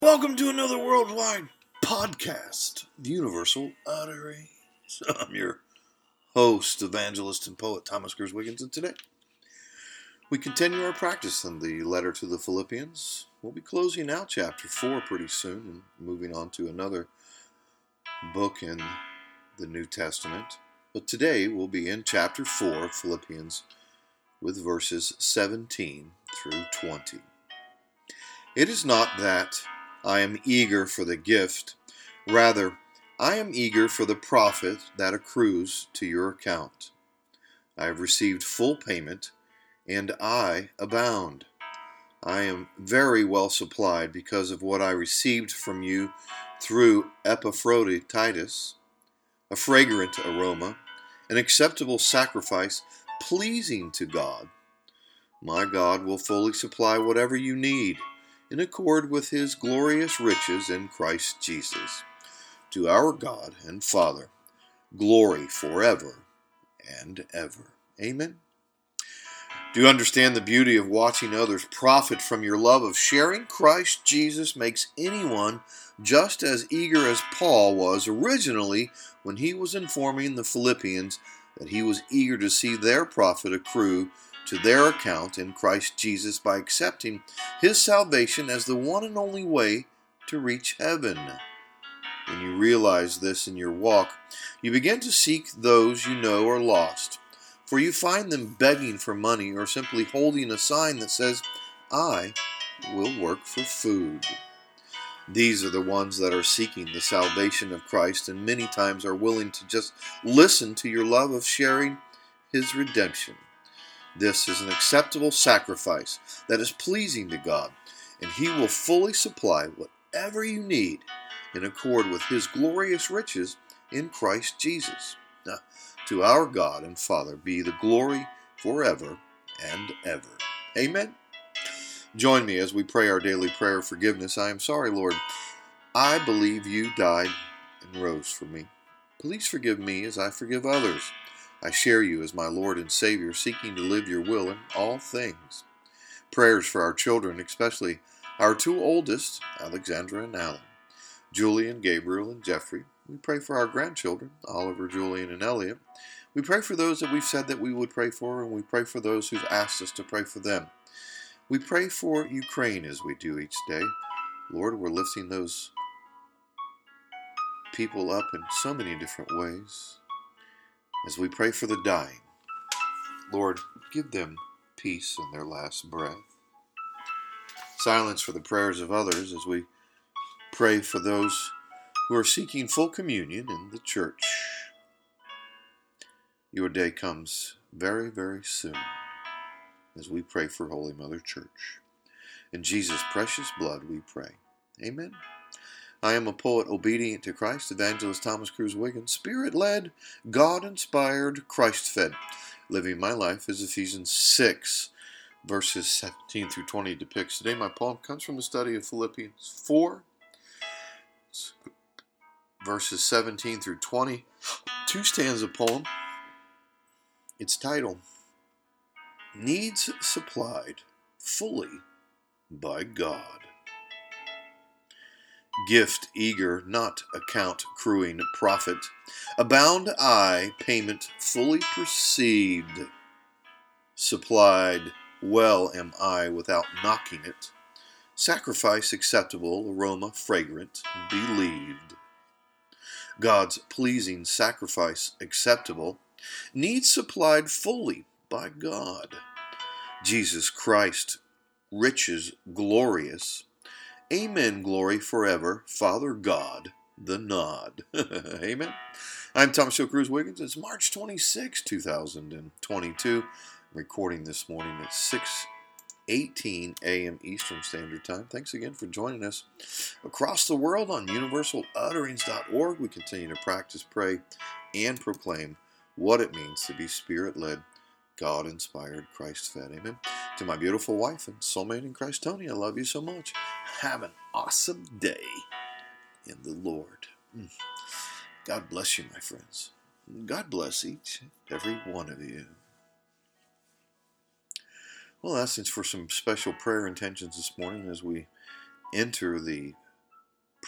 Welcome to another worldwide podcast, Universal Utterings. I'm your host, evangelist, and poet Thomas Cruz Wiggins, and today we continue our practice in the letter to the Philippians. We'll be closing out chapter 4 pretty soon and moving on to another book in the New Testament. But today we'll be in chapter 4 of Philippians with verses 17 through 20. It is not that I am eager for the gift. Rather, I am eager for the profit that accrues to your account. I have received full payment, and I abound. I am very well supplied because of what I received from you through Epaphroditus, a fragrant aroma, an acceptable sacrifice, pleasing to God. My God will fully supply whatever you need, in accord with his glorious riches in Christ Jesus. To our God and Father, glory forever and ever. Amen. Do you understand the beauty of watching others profit from your love of sharing? Christ Jesus makes anyone just as eager as Paul was originally when he was informing the Philippians that he was eager to see their profit accrue to their account in Christ Jesus by accepting his salvation as the one and only way to reach heaven. When you realize this in your walk, you begin to seek those you know are lost, for you find them begging for money or simply holding a sign that says, "I will work for food." These are the ones that are seeking the salvation of Christ and many times are willing to just listen to your love of sharing his redemption. This is an acceptable sacrifice that is pleasing to God, and he will fully supply whatever you need in accord with his glorious riches in Christ Jesus. Now, to our God and Father be the glory forever and ever. Amen. Join me as we pray our daily prayer of forgiveness. I am sorry, Lord. I believe you died and rose for me. Please forgive me as I forgive others. I share you as my Lord and Savior, seeking to live your will in all things. Prayers for our children, especially our two oldest, Alexandra and Alan, Julian, Gabriel, and Jeffrey. We pray for our grandchildren, Oliver, Julian, and Elliot. We pray for those that we've said that we would pray for, and we pray for those who've asked us to pray for them. We pray for Ukraine as we do each day. Lord, we're lifting those people up in so many different ways. As we pray for the dying, Lord, give them peace in their last breath. Silence for the prayers of others as we pray for those who are seeking full communion in the church. Your day comes very, very soon as we pray for Holy Mother Church. In Jesus' precious blood we pray. Amen. I am a poet obedient to Christ, evangelist Thomas Cruz Wiggins, Spirit-led, God-inspired, Christ-fed. Living my life as Ephesians 6, verses 17 through 20 depicts. Today my poem comes from the study of Philippians 4, verses 17 through 20. Two-stanza poem. Its title, Needs Supplied Fully by God. Gift eager, not account accruing profit. Abound I, payment fully perceived. Supplied well am I without knocking it. Sacrifice acceptable, aroma fragrant, believed. God's pleasing sacrifice acceptable, needs supplied fully by God. Jesus Christ, riches glorious. Amen, glory forever, Father God, the nod. Amen. I'm Thomas Cruz Wiggins. It's March 26, 2022. I'm recording this morning at 6:18 a.m. Eastern Standard Time. Thanks again for joining us across the world on universalutterings.org. We continue to practice, pray, and proclaim what it means to be Spirit-led, God-inspired, Christ-fed. Amen. To my beautiful wife and soulmate in Christ, Tony, I love you so much. Have an awesome day in the Lord. God bless you, my friends. God bless each and every one of you. Well, that's it for some special prayer intentions this morning as we enter the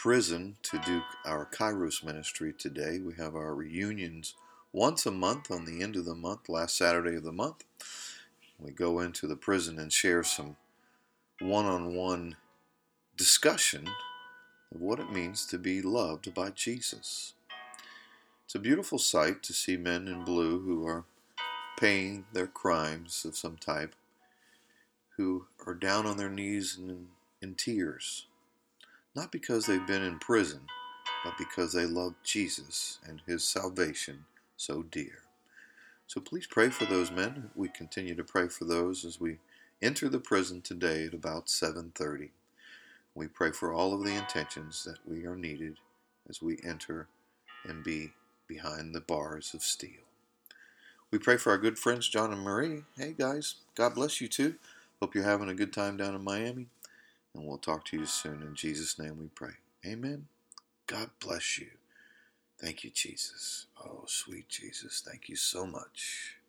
prison to do our Kairos ministry today. We have our reunions once a month on the end of the month, last Saturday of the month. We go into the prison and share some one-on-one discussion of what it means to be loved by Jesus. It's a beautiful sight to see men in blue who are paying their crimes of some type, who are down on their knees and in tears, not because they've been in prison, but because they love Jesus and his salvation so dear. So please pray for those men. We continue to pray for those as we enter the prison today at about 7:30. We pray for all of the intentions that we are needed as we enter and be behind the bars of steel. We pray for our good friends John and Marie. Hey guys, God bless you too. Hope you're having a good time down in Miami. And we'll talk to you soon. In Jesus' name we pray. Amen. God bless you. Thank you, Jesus. Oh, sweet Jesus. Thank you so much.